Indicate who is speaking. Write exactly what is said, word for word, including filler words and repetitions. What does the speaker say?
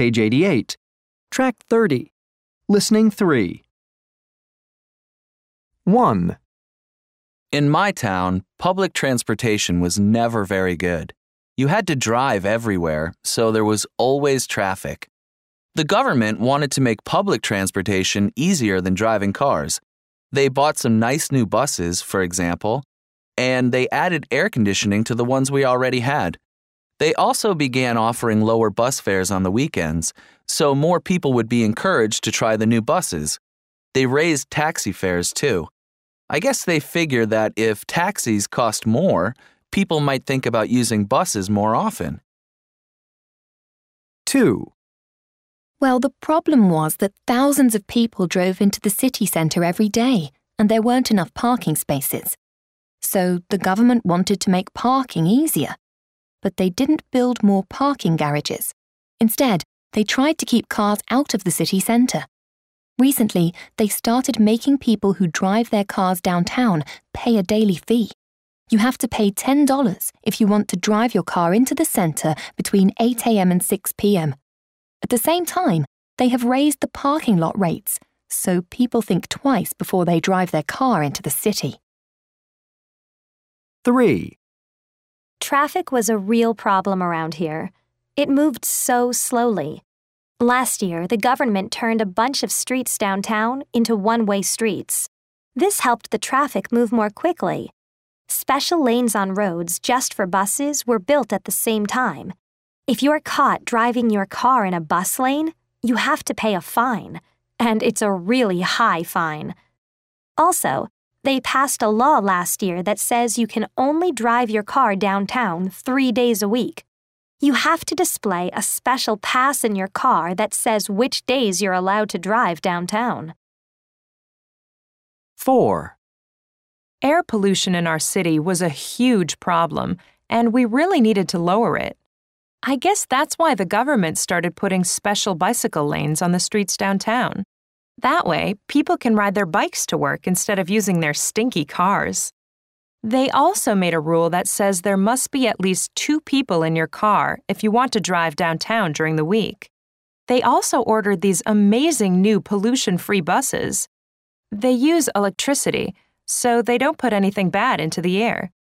Speaker 1: Page eighty-eight. Track thirty. Listening three. one.
Speaker 2: In my town, public transportation was never very good. You had to drive everywhere, so there was always traffic. The government wanted to make public transportation easier than driving cars. They bought some nice new buses, for example, and they added air conditioning to the ones we already had. They also began offering lower bus fares on the weekends, so more people would be encouraged to try the new buses. They raised taxi fares too. I guess they figured that if taxis cost more, people might think about using buses more often.
Speaker 1: two.
Speaker 3: Well, the problem was that thousands of people drove into the city centre every day, and there weren't enough parking spaces. So the government wanted to make parking easier. But they didn't build more parking garages. Instead, they tried to keep cars out of the city centre. Recently, they started making people who drive their cars downtown pay a daily fee. You have to pay ten dollars if you want to drive your car into the centre between eight a.m. and six p.m. At the same time, they have raised the parking lot rates, so people think twice before they drive their car into the city.
Speaker 1: three.
Speaker 4: Traffic was a real problem around here. It moved so slowly. Last year, the government turned a bunch of streets downtown into one-way streets. This helped the traffic move more quickly. Special lanes on roads just for buses were built at the same time. If you're caught driving your car in a bus lane, you have to pay a fine, and it's a really high fine. Also, they passed a law last year that says you can only drive your car downtown three days a week. You have to display a special pass in your car that says which days you're allowed to drive downtown.
Speaker 1: four.
Speaker 5: Air pollution in our city was a huge problem, and we really needed to lower it. I guess that's why the government started putting special bicycle lanes on the streets downtown. That way, people can ride their bikes to work instead of using their stinky cars. They also made a rule that says there must be at least two people in your car if you want to drive downtown during the week. They also ordered these amazing new pollution-free buses. They use electricity, so they don't put anything bad into the air.